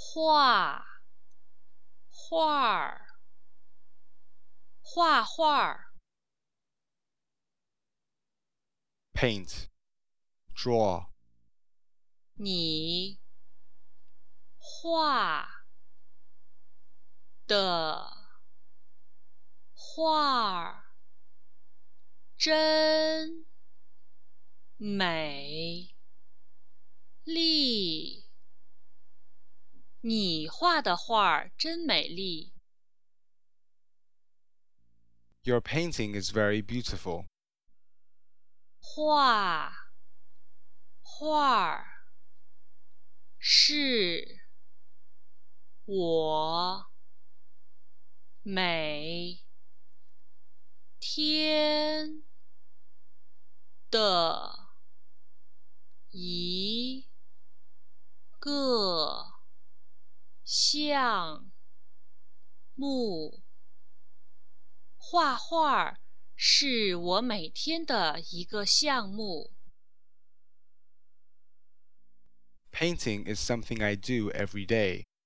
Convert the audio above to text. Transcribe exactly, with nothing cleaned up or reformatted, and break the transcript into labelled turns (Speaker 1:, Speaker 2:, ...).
Speaker 1: 画画儿，画画儿。
Speaker 2: paint, draw,
Speaker 1: 你画的画儿真美丽。你画的画儿真美丽。
Speaker 2: your painting is very beautiful.
Speaker 1: 画画儿是我每天的一个项目。画画是我每天的一个项目。
Speaker 2: Painting is something I do every day.